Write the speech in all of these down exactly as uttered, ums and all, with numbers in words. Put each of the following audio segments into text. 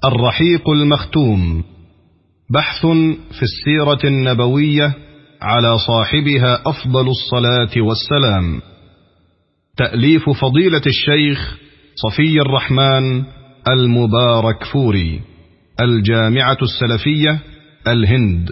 الرحيق المختوم، بحث في السيرة النبوية على صاحبها أفضل الصلاة والسلام، تأليف فضيلة الشيخ صفي الرحمن المبارك فوري، الجامعة السلفية الهند.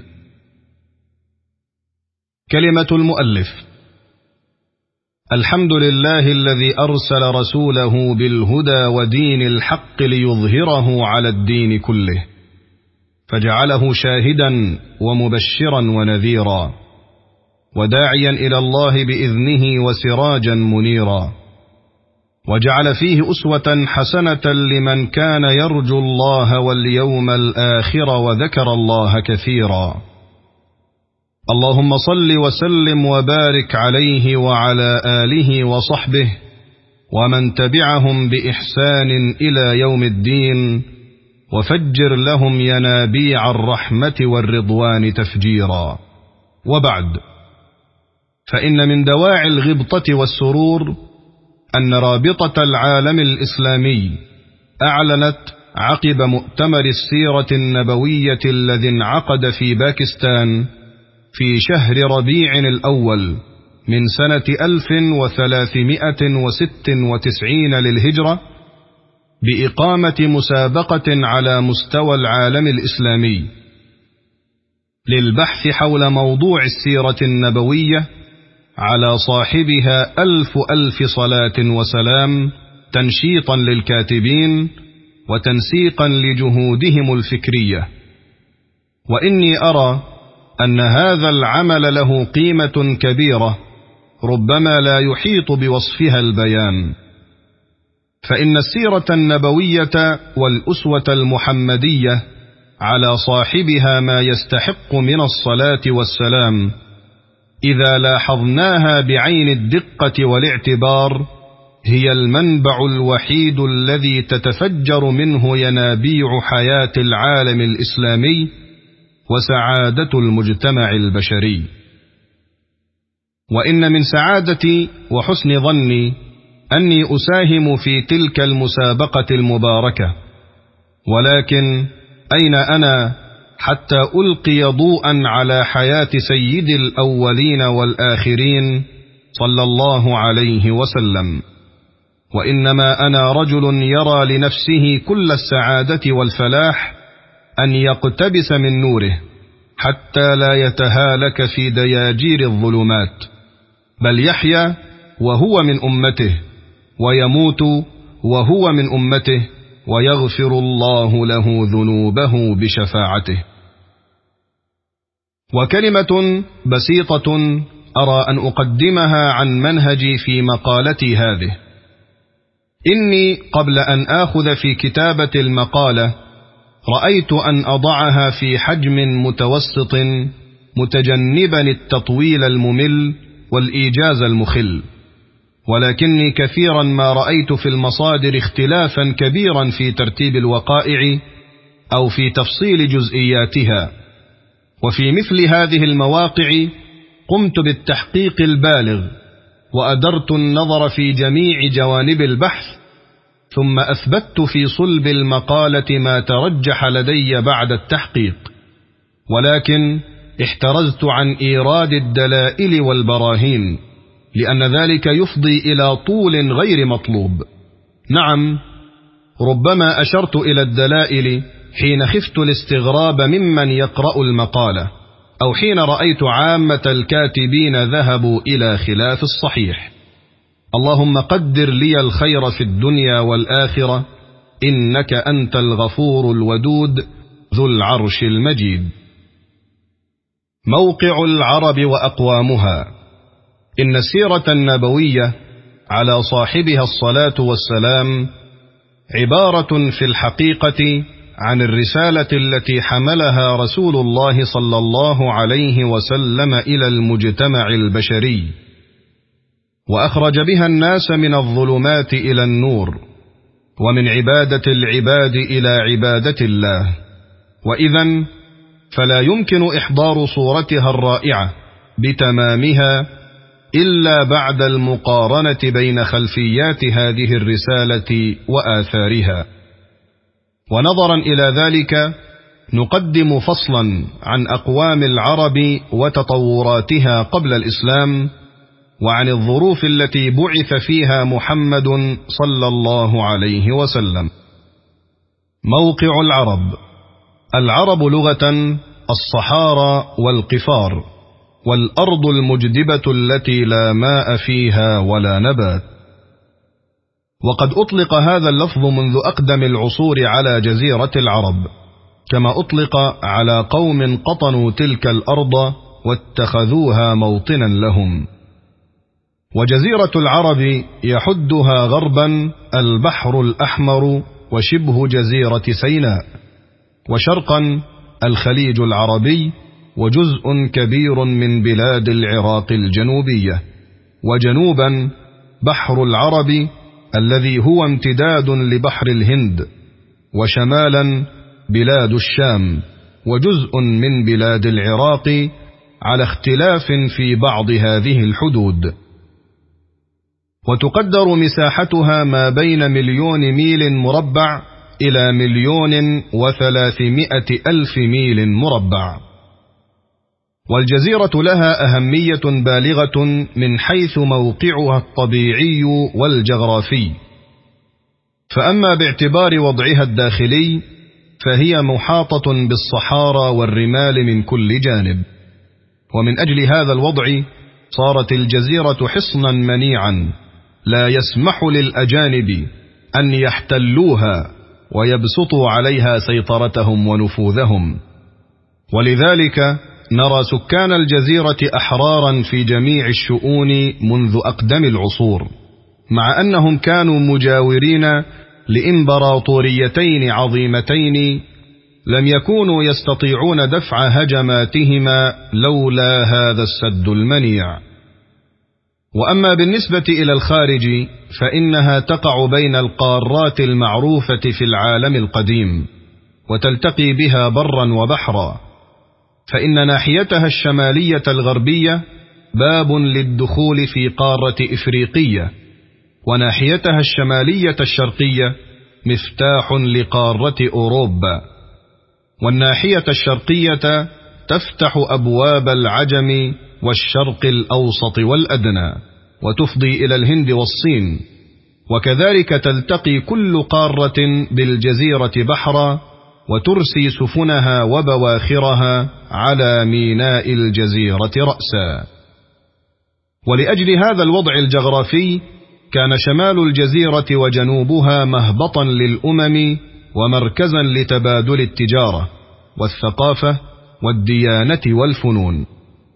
كلمة المؤلف: الحمد لله الذي أرسل رسوله بالهدى ودين الحق ليظهره على الدين كله، فجعله شاهدا ومبشرا ونذيرا، وداعيا إلى الله بإذنه وسراجا منيرا، وجعل فيه أسوة حسنة لمن كان يرجو الله واليوم الآخر وذكر الله كثيرا. اللهم صل وسلم وبارك عليه وعلى آله وصحبه ومن تبعهم بإحسان إلى يوم الدين، وفجر لهم ينابيع الرحمة والرضوان تفجيرا. وبعد، فإن من دواعي الغبطة والسرور أن رابطة العالم الإسلامي أعلنت عقب مؤتمر السيرة النبوية الذي انعقد في باكستان في شهر ربيع الأول من سنة ألف وثلاثمائة وست وتسعين للهجرة بإقامة مسابقة على مستوى العالم الإسلامي للبحث حول موضوع السيرة النبوية على صاحبها ألف ألف صلاة وسلام، تنشيطا للكاتبين وتنسيقا لجهودهم الفكرية. وإني أرى أن هذا العمل له قيمة كبيرة ربما لا يحيط بوصفها البيان، فإن السيرة النبوية والأسوة المحمدية على صاحبها ما يستحق من الصلاة والسلام إذا لاحظناها بعين الدقة والاعتبار هي المنبع الوحيد الذي تتفجر منه ينابيع حياة العالم الإسلامي وسعادة المجتمع البشري. وإن من سعادتي وحسن ظني أني أساهم في تلك المسابقة المباركة، ولكن أين أنا حتى ألقي ضوءا على حياة سيد الأولين والآخرين صلى الله عليه وسلم؟ وإنما أنا رجل يرى لنفسه كل السعادة والفلاح أن يقتبس من نوره حتى لا يتهالك في دياجير الظلمات، بل يحيا وهو من أمته، ويموت وهو من أمته، ويغفر الله له ذنوبه بشفاعته. وكلمة بسيطة أرى أن أقدمها عن منهجي في مقالتي هذه. إني قبل أن آخذ في كتابة المقالة رأيت أن أضعها في حجم متوسط متجنبا التطويل الممل والإيجاز المخل، ولكني كثيرا ما رأيت في المصادر اختلافا كبيرا في ترتيب الوقائع أو في تفصيل جزئياتها. وفي مثل هذه المواقع قمت بالتحقيق البالغ وأدرت النظر في جميع جوانب البحث، ثم أثبت في صلب المقالة ما ترجح لدي بعد التحقيق، ولكن احترزت عن إيراد الدلائل والبراهين، لأن ذلك يفضي إلى طول غير مطلوب. نعم، ربما أشرت إلى الدلائل حين خفت الاستغراب ممن يقرأ المقالة، أو حين رأيت عامة الكاتبين ذهبوا إلى خلاف الصحيح. اللهم قدر لي الخير في الدنيا والآخرة، إنك أنت الغفور الودود ذو العرش المجيد. موقع العرب وأقوامها. إن السيرة النبوية على صاحبها الصلاة والسلام عبارة في الحقيقة عن الرسالة التي حملها رسول الله صلى الله عليه وسلم إلى المجتمع البشري، وأخرج بها الناس من الظلمات إلى النور، ومن عبادة العباد إلى عبادة الله. وإذن فلا يمكن إحضار صورتها الرائعة بتمامها إلا بعد المقارنة بين خلفيات هذه الرسالة وآثارها. ونظرا إلى ذلك نقدم فصلا عن أقوام العرب وتطوراتها قبل الإسلام، وعن الظروف التي بعث فيها محمد صلى الله عليه وسلم. موقع العرب. العرب لغة الصحارى والقفار، والأرض المجدبة التي لا ماء فيها ولا نبات. وقد أطلق هذا اللفظ منذ أقدم العصور على جزيرة العرب، كما أطلق على قوم قطنوا تلك الأرض واتخذوها موطنا لهم. وجزيرة العرب يحدها غربا البحر الأحمر وشبه جزيرة سيناء، وشرقا الخليج العربي وجزء كبير من بلاد العراق الجنوبية، وجنوبا بحر العرب الذي هو امتداد لبحر الهند، وشمالا بلاد الشام وجزء من بلاد العراق، على اختلاف في بعض هذه الحدود. وتقدر مساحتها ما بين مليون ميل مربع إلى مليون وثلاثمائة ألف ميل مربع. والجزيرة لها أهمية بالغة من حيث موقعها الطبيعي والجغرافي. فأما باعتبار وضعها الداخلي فهي محاطة بالصحارى والرمال من كل جانب، ومن أجل هذا الوضع صارت الجزيرة حصنا منيعا لا يسمح للأجانب أن يحتلوها ويبسطوا عليها سيطرتهم ونفوذهم. ولذلك نرى سكان الجزيرة أحرارا في جميع الشؤون منذ أقدم العصور، مع أنهم كانوا مجاورين لإمبراطوريتين عظيمتين لم يكونوا يستطيعون دفع هجماتهما لولا هذا السد المنيع. وأما بالنسبة إلى الخارج فإنها تقع بين القارات المعروفة في العالم القديم، وتلتقي بها برا وبحرا، فإن ناحيتها الشمالية الغربية باب للدخول في قارة إفريقية، وناحيتها الشمالية الشرقية مفتاح لقارة أوروبا، والناحية الشرقية تفتح أبواب العجم والشرق الأوسط والأدنى، وتفضي إلى الهند والصين. وكذلك تلتقي كل قارة بالجزيرة بحرا، وترسي سفنها وبواخرها على ميناء الجزيرة رأسا. ولأجل هذا الوضع الجغرافي كان شمال الجزيرة وجنوبها مهبطا للأمم ومركزا لتبادل التجارة والثقافة والديانة والفنون.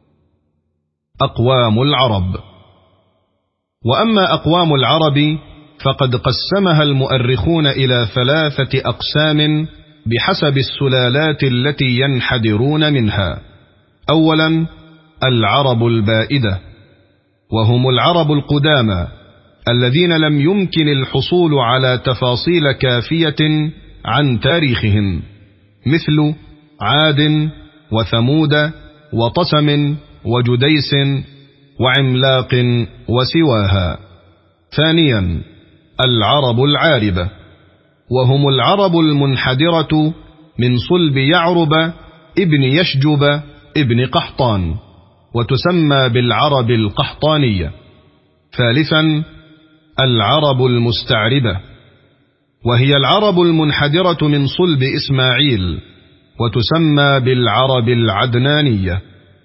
أقوام العرب. وأما أقوام العرب فقد قسمها المؤرخون إلى ثلاثة أقسام بحسب السلالات التي ينحدرون منها. أولا العرب البائدة، وهم العرب القدامى الذين لم يمكن الحصول على تفاصيل كافية عن تاريخهم، مثل عاد وثمود وطسم وجديس وعملاق وسواها. ثانيا العرب العاربة، وهم العرب المنحدرة من صلب يعرب ابن يشجب ابن قحطان، وتسمى بالعرب القحطانية. ثالثا العرب المستعربة، وهي العرب المنحدرة من صلب إسماعيل، وتسمى بالعرب العدنانية.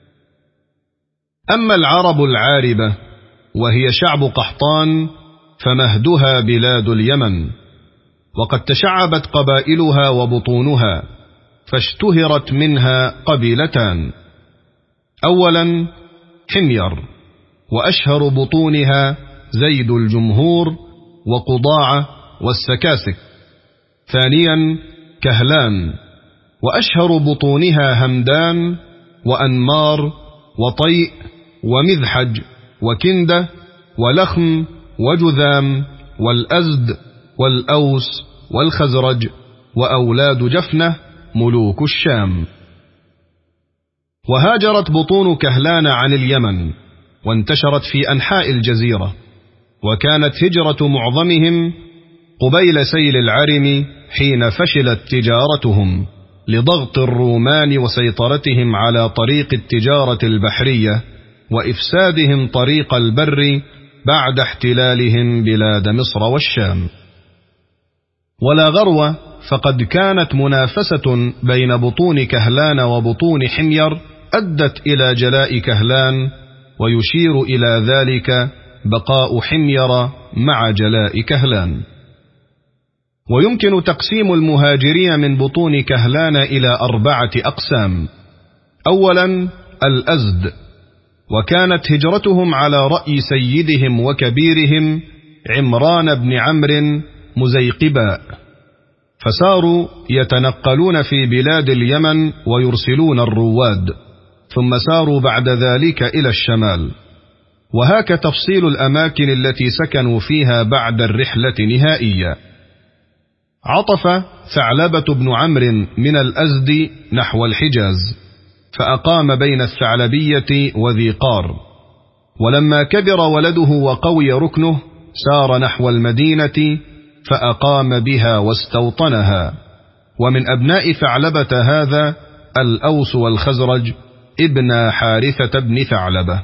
أما العرب العاربة وهي شعب قحطان فمهدها بلاد اليمن، وقد تشعبت قبائلها وبطونها، فاشتهرت منها قبيلتان. أولا حمير، وأشهر بطونها زيد الجمهور وقضاعة والسكاسك. ثانيا كهلان، وأشهر بطونها همدان وأنمار وطيء ومذحج وكندة ولخم وجذام والأزد والأوس والخزرج وأولاد جفنة ملوك الشام. وهاجرت بطون كهلان عن اليمن وانتشرت في أنحاء الجزيرة، وكانت هجرة معظمهم قبيل سيل العرم حين فشلت تجارتهم لضغط الرومان وسيطرتهم على طريق التجارة البحرية وإفسادهم طريق البر بعد احتلالهم بلاد مصر والشام. ولا غرو، فقد كانت منافسة بين بطون كهلان وبطون حمير أدت إلى جلاء كهلان، ويشير إلى ذلك بقاء حمير مع جلاء كهلان. ويمكن تقسيم المهاجرين من بطون كهلان إلى أربعة أقسام. أولا الأزد، وكانت هجرتهم على رأي سيدهم وكبيرهم عمران بن عمرو مزيقباء، فساروا يتنقلون في بلاد اليمن ويرسلون الرواد، ثم ساروا بعد ذلك إلى الشمال. وهاك تفصيل الأماكن التي سكنوا فيها بعد الرحلة نهائيا. عطف ثعلبة بن عمرو من الأزد نحو الحجاز، فأقام بين الثعلبية وذي قار، ولما كبر ولده وقوي ركنه سار نحو المدينة فأقام بها واستوطنها. ومن أبناء ثعلبة هذا الأوس والخزرج ابن حارثة بن ثعلبة.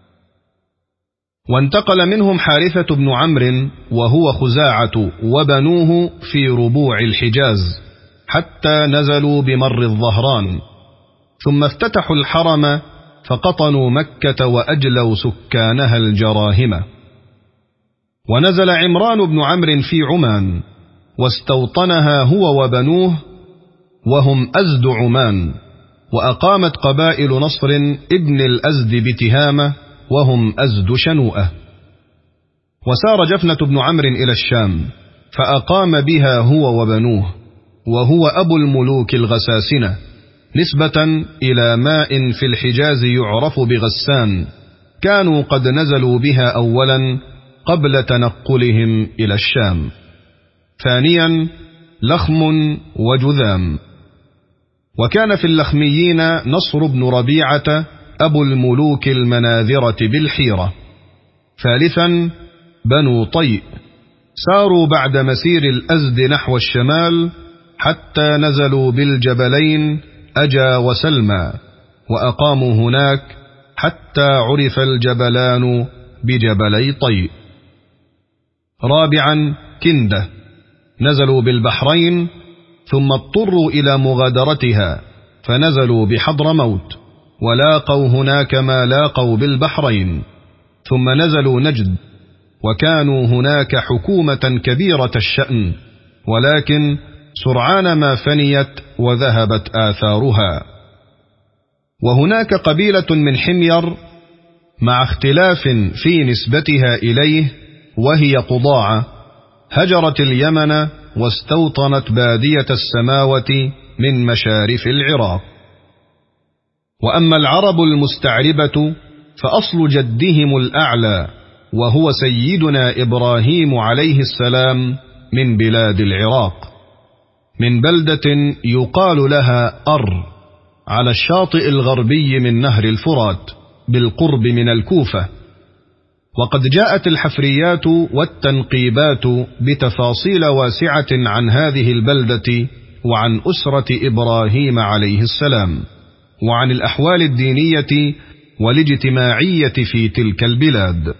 وانتقل منهم حارثة بن عمرو وهو خزاعة وبنوه في ربوع الحجاز حتى نزلوا بمر الظهران، ثم افتتحوا الحرم فقطنوا مكة وأجلوا سكانها الجراهم. ونزل عمران بن عمرو في عمان واستوطنها هو وبنوه وهم أزد عمان، وأقامت قبائل نصر ابن الأزد بتهامة وهم أزد شنوءة. وسار جفنة بن عمرو إلى الشام فأقام بها هو وبنوه، وهو أبو الملوك الغساسنة نسبة إلى ماء في الحجاز يعرف بغسان، كانوا قد نزلوا بها أولا قبل تنقلهم إلى الشام. ثانيا لخم وجذام، وكان في اللخميين نصر بن ربيعة أبو الملوك المناذرة بالحيرة. ثالثا بنو طيء، ساروا بعد مسير الأزد نحو الشمال حتى نزلوا بالجبلين أجا وسلمى، وأقاموا هناك حتى عرف الجبلان بجبلي طيء. رابعا كندة، نزلوا بالبحرين ثم اضطروا إلى مغادرتها فنزلوا بحضرموت، ولاقوا هناك ما لاقوا بالبحرين، ثم نزلوا نجد، وكانوا هناك حكومة كبيرة الشأن، ولكن سرعان ما فنيت وذهبت آثارها. وهناك قبيلة من حمير مع اختلاف في نسبتها إليه وهي قضاعة، هجرت اليمن واستوطنت بادية السماوة من مشارف العراق. وأما العرب المستعربة فأصل جدهم الأعلى وهو سيدنا إبراهيم عليه السلام من بلاد العراق، من بلدة يقال لها أر على الشاطئ الغربي من نهر الفرات بالقرب من الكوفة. وقد جاءت الحفريات والتنقيبات بتفاصيل واسعة عن هذه البلدة وعن أسرة إبراهيم عليه السلام، وعن الأحوال الدينية والاجتماعية في تلك البلاد.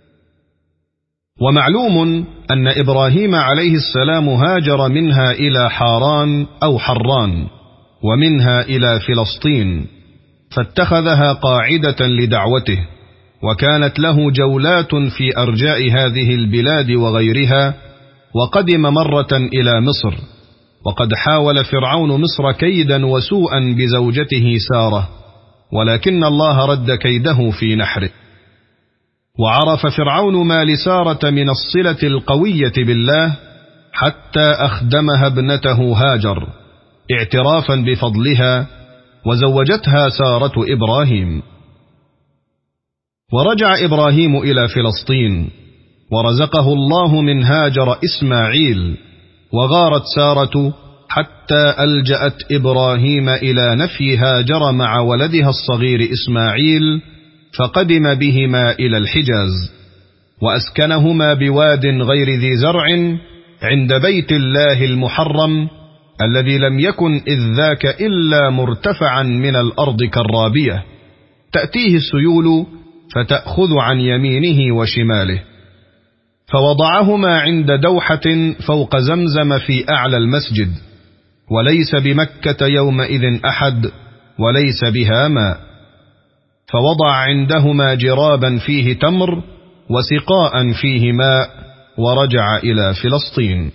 ومعلوم أن إبراهيم عليه السلام هاجر منها إلى حاران أو حران، ومنها إلى فلسطين، فاتخذها قاعدة لدعوته، وكانت له جولات في أرجاء هذه البلاد وغيرها. وقدم مرة إلى مصر، وقد حاول فرعون مصر كيدا وسوءا بزوجته سارة، ولكن الله رد كيده في نحره. وعرف فرعون ما لسارة من الصلة القوية بالله حتى أخدمها ابنته هاجر اعترافا بفضلها، وزوجتها سارة إبراهيم. ورجع إبراهيم إلى فلسطين، ورزقه الله من هاجر إسماعيل، وغارت سارة حتى ألجأت إبراهيم إلى نفي هاجر مع ولدها الصغير إسماعيل، فقدم بهما إلى الحجاز، وأسكنهما بواد غير ذي زرع عند بيت الله المحرم الذي لم يكن إذ ذاك إلا مرتفعا من الأرض كالرابية، تأتيه السيول فتأخذ عن يمينه وشماله، فوضعهما عند دوحة فوق زمزم في أعلى المسجد، وليس بمكة يومئذ أحد وليس بها ماء، فوضع عندهما جرابا فيه تمر وسقاء فيه ماء، ورجع إلى فلسطين.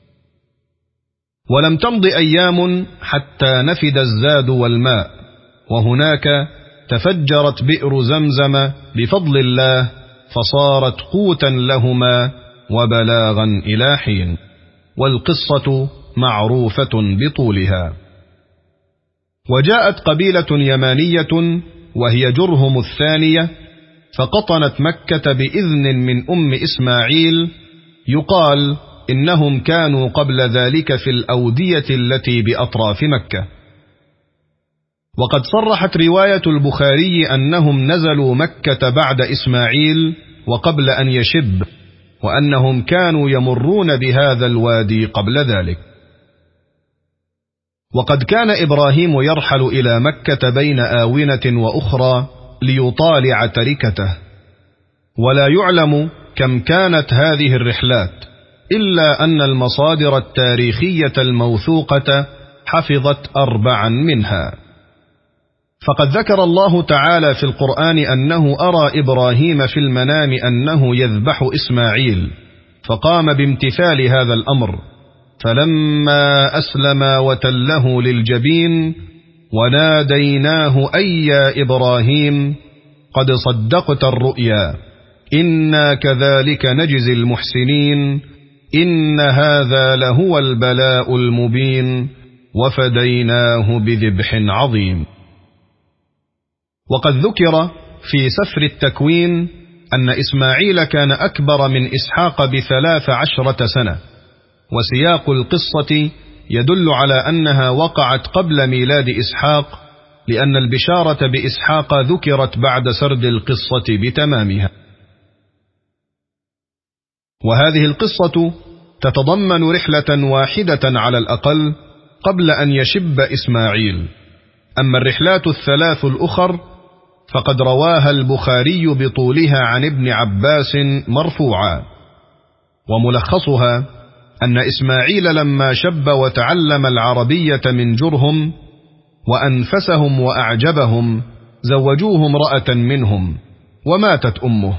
ولم تمض أيام حتى نفد الزاد والماء، وهناك تفجرت بئر زمزم بفضل الله، فصارت قوتا لهما وبلاغا إلى حين. والقصة معروفة بطولها. وجاءت قبيلة يمانية وهي جرهم الثانية، فقطنت مكة بإذن من أم إسماعيل، يقال إنهم كانوا قبل ذلك في الأودية التي بأطراف مكة. وقد صرحت رواية البخاري أنهم نزلوا مكة بعد إسماعيل وقبل أن يشب، وأنهم كانوا يمرون بهذا الوادي قبل ذلك. وقد كان إبراهيم يرحل إلى مكة بين آونة وأخرى ليطالع تركته، ولا يعلم كم كانت هذه الرحلات، إلا أن المصادر التاريخية الموثوقة حفظت أربعا منها. فقد ذكر الله تعالى في القرآن أنه أرى إبراهيم في المنام أنه يذبح إسماعيل، فقام بامتثال هذا الأمر، فلما أسلم وتله للجبين وناديناه أي يا إبراهيم قد صدقت الرؤيا إنا كذلك نجزي المحسنين إن هذا لهو البلاء المبين وفديناه بذبح عظيم. وقد ذكر في سفر التكوين أن إسماعيل كان أكبر من إسحاق بثلاث عشرة سنة، وسياق القصة يدل على أنها وقعت قبل ميلاد إسحاق، لأن البشارة بإسحاق ذكرت بعد سرد القصة بتمامها. وهذه القصة تتضمن رحلة واحدة على الأقل قبل أن يشب إسماعيل. أما الرحلات الثلاث الأخر فقد رواها البخاري بطولها عن ابن عباس مرفوعا. وملخصها أن إسماعيل لما شب وتعلم العربية من جرهم وأنفسهم وأعجبهم زوجوه امرأة منهم، وماتت أمه.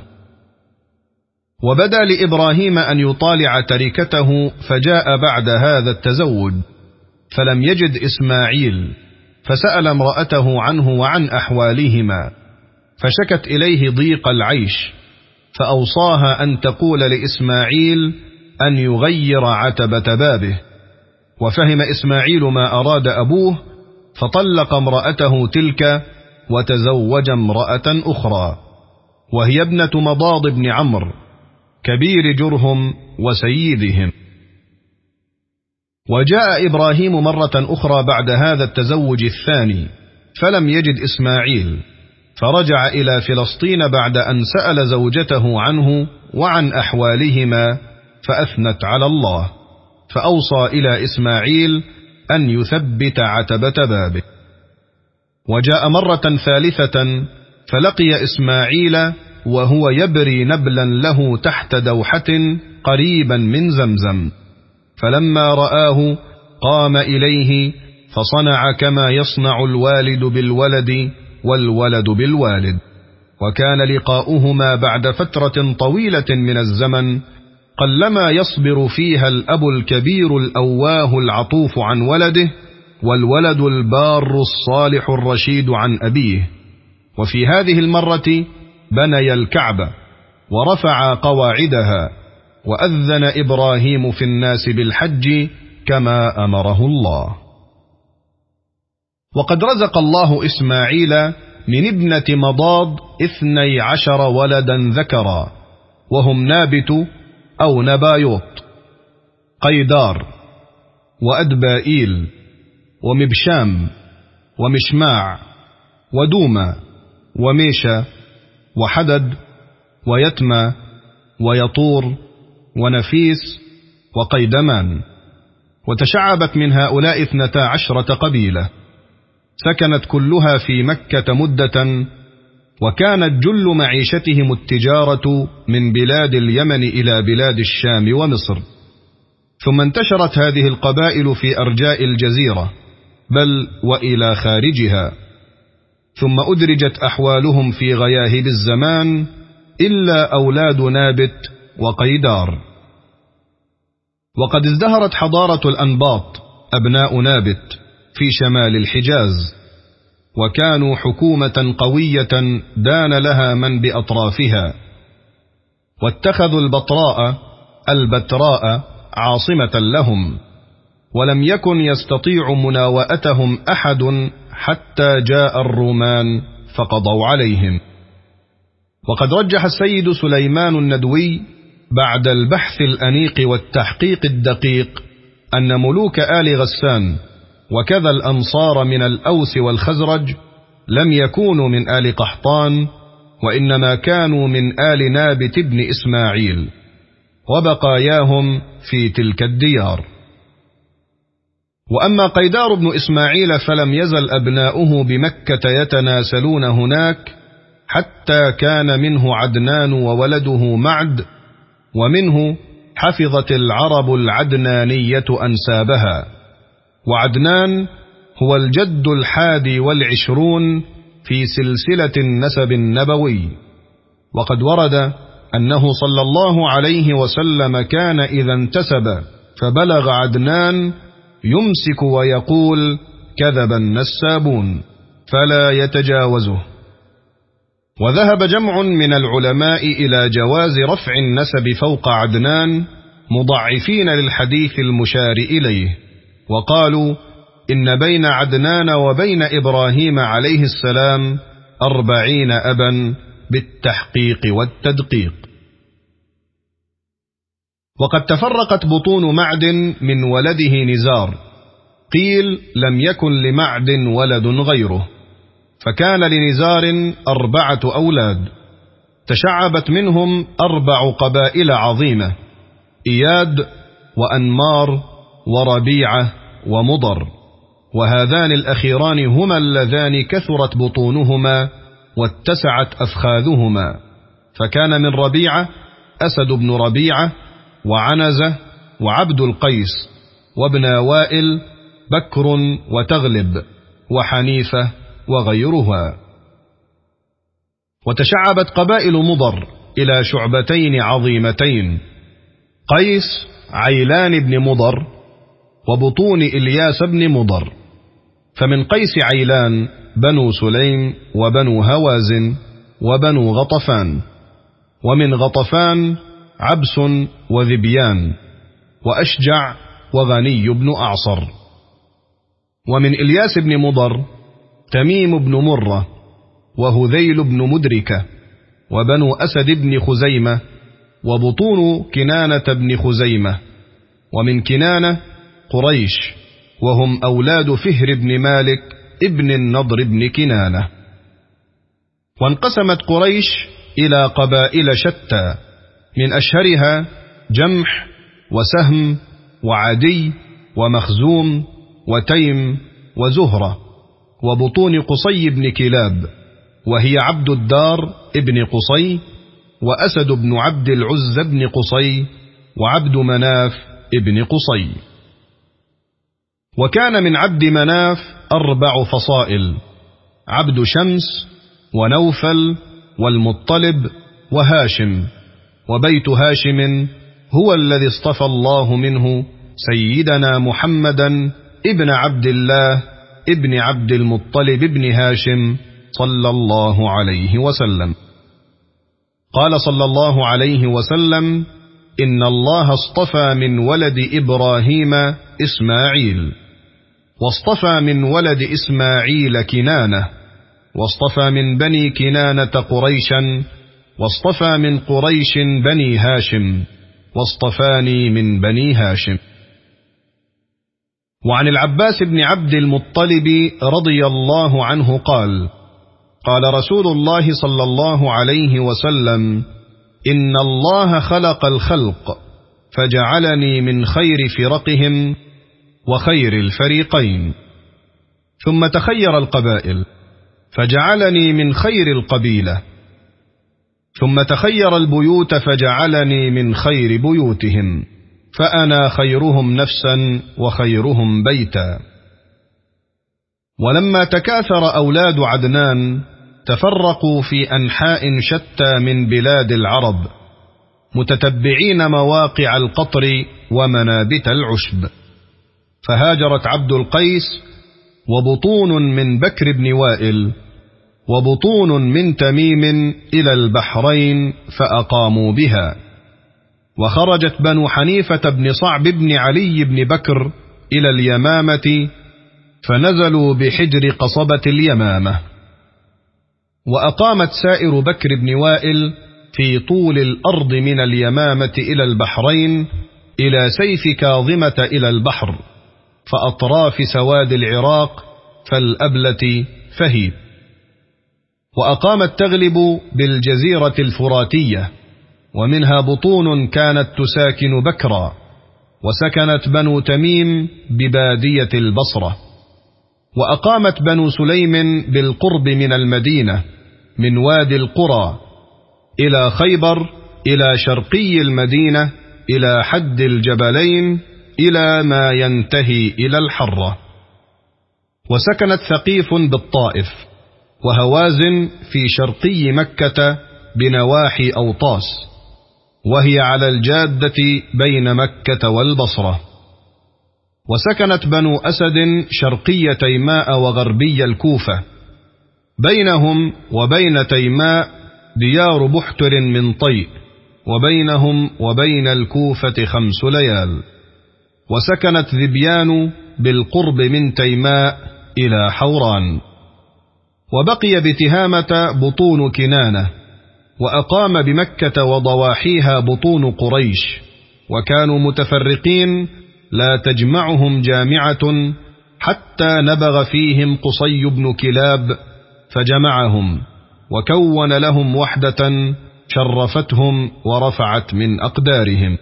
وبدا لإبراهيم أن يطالع تركته، فجاء بعد هذا التزوج فلم يجد إسماعيل، فسأل امرأته عنه وعن أحوالهما، فشكت إليه ضيق العيش، فأوصاها أن تقول لإسماعيل أن يغير عتبة بابه. وفهم إسماعيل ما أراد أبوه، فطلق امرأته تلك وتزوج امرأة أخرى، وهي ابنة مضاض بن عمرو كبير جرهم وسيدهم. وجاء إبراهيم مرة أخرى بعد هذا التزوج الثاني فلم يجد إسماعيل، فرجع إلى فلسطين بعد أن سأل زوجته عنه وعن أحوالهما، فأثنت على الله، فأوصى إلى إسماعيل أن يثبت عتبة بابه. وجاء مرة ثالثة فلقي إسماعيل وهو يبري نبلا له تحت دوحة قريبا من زمزم، فلما رآه قام إليه فصنع كما يصنع الوالد بالولد والولد بالوالد. وكان لقاؤهما بعد فترة طويلة من الزمن قلما يصبر فيها الأب الكبير الأواه العطوف عن ولده، والولد البار الصالح الرشيد عن أبيه. وفي هذه المرة بني الكعبة ورفع قواعدها، وأذن إبراهيم في الناس بالحج كما أمره الله. وقد رزق الله إسماعيل من ابنة مضاض اثني عشر ولدا ذكرا، وهم نابت أو نبايوط، قيدار، وأدبائيل، ومبشام، ومشماع، ودوما، وميشا، وحدد، ويتمى، ويطور، ونفيس، وقيدمان، وتشعبت من هؤلاء اثنتا عشرة قبيلة، سكنت كلها في مكة مدة، وكانت جل معيشتهم التجارة من بلاد اليمن إلى بلاد الشام ومصر. ثم انتشرت هذه القبائل في أرجاء الجزيرة، بل وإلى خارجها، ثم أدرجت أحوالهم في غياهب الزمان إلا أولاد نابت وقيدار. وقد ازدهرت حضارة الأنباط أبناء نابت في شمال الحجاز، وكانوا حكومة قوية دان لها من بأطرافها، واتخذوا البطراء البتراء عاصمة لهم، ولم يكن يستطيع مناوئتهم أحد حتى جاء الرومان فقضوا عليهم. وقد رجح السيد سليمان الندوي بعد البحث الأنيق والتحقيق الدقيق أن ملوك آل غسان وكذا الأنصار من الأوس والخزرج لم يكونوا من آل قحطان، وإنما كانوا من آل نابت بن إسماعيل، وبقاياهم في تلك الديار. وأما قيدار بن إسماعيل فلم يزل أبناؤه بمكة يتناسلون هناك حتى كان منه عدنان وولده معد، ومنه حفظت العرب العدنانية أنسابها. وعدنان هو الجد الحادي والعشرون في سلسلة النسب النبوي. وقد ورد أنه صلى الله عليه وسلم كان إذا انتسب فبلغ عدنان يمسك ويقول: كذب النسابون، فلا يتجاوزه. وذهب جمع من العلماء إلى جواز رفع النسب فوق عدنان، مضعفين للحديث المشار إليه، وقالوا إن بين عدنان وبين إبراهيم عليه السلام أربعين أبا بالتحقيق والتدقيق. وقد تفرقت بطون معد من ولده نزار، قيل لم يكن لمعد ولد غيره، فكان لنزار أربعة أولاد، تشعبت منهم أربع قبائل عظيمة: إياد وأنمار وربيعة ومضر، وهذان الأخيران هما اللذان كثرت بطونهما واتسعت أفخاذهما. فكان من ربيعة أسد بن ربيعة وعنزة وعبد القيس وابن وائل بكر وتغلب وحنيفة وغيرها. وتشعبت قبائل مضر إلى شعبتين عظيمتين: قيس عيلان بن مضر، وبطون إلياس بن مضر. فمن قيس عيلان بنو سليم وبنو هوازن وبنو غطفان، ومن غطفان عبس وذبيان وأشجع وغني بن أعصر. ومن إلياس بن مضر تميم بن مرة وهذيل بن مدركة وبنو أسد بن خزيمة، وبطون كنانة بن خزيمة. ومن كنانة قريش، وهم أولاد فهر بن مالك ابن النضر بن كنانة. وانقسمت قريش إلى قبائل شتى، من أشهرها جمح وسهم وعدي ومخزوم وتيم وزهرة، وبطون قصي بن كلاب، وهي عبد الدار ابن قصي، وأسد بن عبد العز بن قصي، وعبد مناف ابن قصي. وكان من عبد مناف أربع فصائل: عبد شمس ونوفل والمطلب وهاشم. وبيت هاشم هو الذي اصطفى الله منه سيدنا محمدا ابن عبد الله ابن عبد المطلب ابن هاشم صلى الله عليه وسلم. قال صلى الله عليه وسلم: إن الله اصطفى من ولد إبراهيم إسماعيل، واصطفى من ولد إسماعيل كنانة، واصطفى من بني كنانة قريشا، واصطفى من قريش بني هاشم، واصطفاني من بني هاشم. وعن العباس بن عبد المطلب رضي الله عنه قال: قال رسول الله صلى الله عليه وسلم: إن الله خلق الخلق فجعلني من خير فرقهم وخير الفريقين. ثم تخير القبائل فجعلني من خير القبيلة. ثم تخير البيوت فجعلني من خير بيوتهم، فأنا خيرهم نفسا وخيرهم بيتا. ولما تكاثر أولاد عدنان تفرقوا في أنحاء شتى من بلاد العرب، متتبعين مواقع القطر ومنابت العشب. فهاجرت عبد القيس وبطون من بكر بن وائل وبطون من تميم إلى البحرين فأقاموا بها. وخرجت بنو حنيفة بن صعب بن علي بن بكر إلى اليمامة فنزلوا بحجر قصبة اليمامة. وأقامت سائر بكر بن وائل في طول الأرض من اليمامة إلى البحرين إلى سيف كاظمة إلى البحر، فأطراف سواد العراق فالأبلة فهيب. وأقامت تغلب بالجزيرة الفراتية، ومنها بطون كانت تساكن بكرا. وسكنت بنو تميم ببادية البصرة. وأقامت بنو سليم بالقرب من المدينة من وادي القرى إلى خيبر إلى شرقي المدينة إلى حد الجبلين إلى ما ينتهي إلى الحرة. وسكنت ثقيف بالطائف، وهوازن في شرقي مكة بنواحي أوطاس، وهي على الجادة بين مكة والبصرة. وسكنت بنو أسد شرقي تيماء وغربي الكوفة، بينهم وبين تيماء ديار بحتر من طيء، وبينهم وبين الكوفة خمس ليال. وسكنت ذبيان بالقرب من تيماء إلى حوران. وبقي بتهامة بطون كنانة. وأقام بمكة وضواحيها بطون قريش، وكانوا متفرقين لا تجمعهم جامعة، حتى نبغ فيهم قصي بن كلاب فجمعهم وكون لهم وحدة شرفتهم ورفعت من أقدارهم.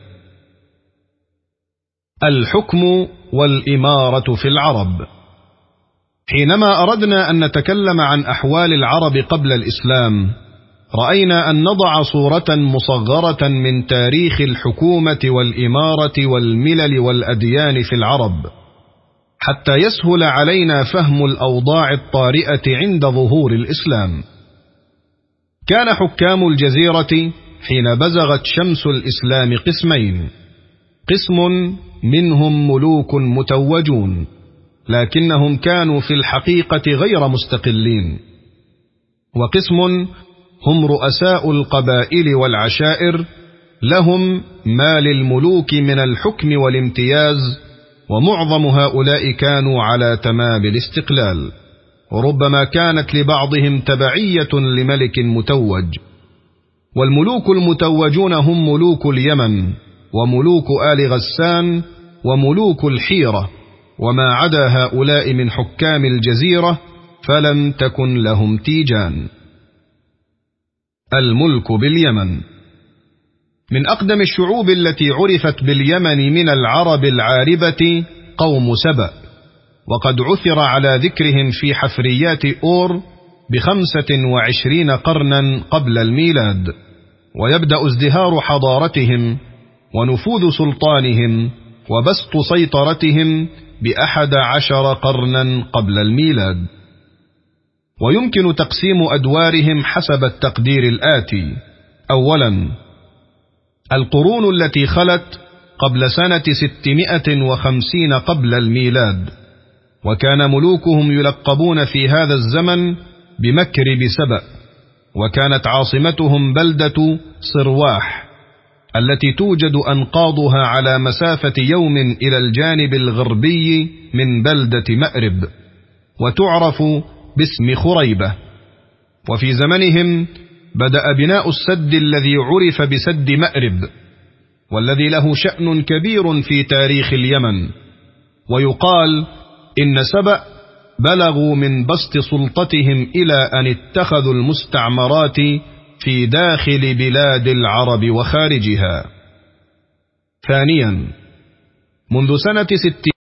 الحكم والإمارة في العرب. حينما أردنا أن نتكلم عن أحوال العرب قبل الإسلام، رأينا أن نضع صورة مصغرة من تاريخ الحكومة والإمارة والملل والأديان في العرب، حتى يسهل علينا فهم الأوضاع الطارئة عند ظهور الإسلام. كان حكام الجزيرة حين بزغت شمس الإسلام قسمين: قسم منهم ملوك متوجون، لكنهم كانوا في الحقيقة غير مستقلين، وقسم هم رؤساء القبائل والعشائر، لهم ما للملوك من الحكم والامتياز، ومعظم هؤلاء كانوا على تمام الاستقلال، وربما كانت لبعضهم تبعية لملك متوج. والملوك المتوجون هم ملوك اليمن وملوك آل غسان وملوك الحيرة، وما عدا هؤلاء من حكام الجزيرة فلم تكن لهم تيجان. الملك باليمن. من أقدم الشعوب التي عرفت باليمن من العرب العاربة قوم سبأ، وقد عثر على ذكرهم في حفريات أور بخمسة وعشرين قرنا قبل الميلاد. ويبدأ ازدهار حضارتهم ونفوذ سلطانهم وبسط سيطرتهم بأحد عشر قرنا قبل الميلاد. ويمكن تقسيم أدوارهم حسب التقدير الآتي: أولا، القرون التي خلت قبل سنة ستمائة وخمسين قبل الميلاد، وكان ملوكهم يلقبون في هذا الزمن بمكرب سبأ، وكانت عاصمتهم بلدة صرواح التي توجد أنقاضها على مسافة يوم إلى الجانب الغربي من بلدة مأرب، وتعرف باسم خريبة. وفي زمنهم بدأ بناء السد الذي عرف بسد مأرب، والذي له شأن كبير في تاريخ اليمن. ويقال إن سبأ بلغوا من بسط سلطتهم إلى أن اتخذوا المستعمرات في داخل بلاد العرب وخارجها. ثانيا، منذ سنة ستين